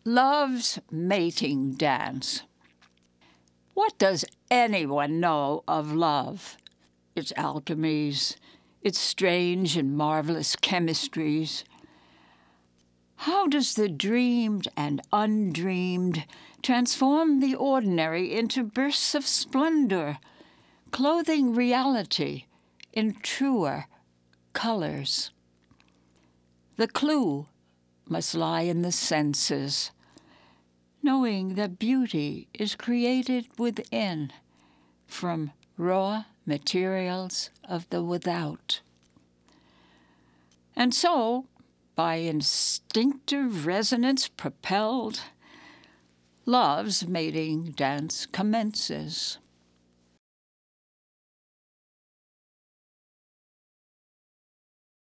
Love's mating dance. What does anyone know of love? Its alchemies, its strange and marvelous chemistries. How does the dreamed and undreamed transform the ordinary into bursts of splendor, clothing reality in truer colors? The clue must lie in the senses, knowing that beauty is created within from raw materials of the without. And so, by instinctive resonance propelled, love's mating dance commences.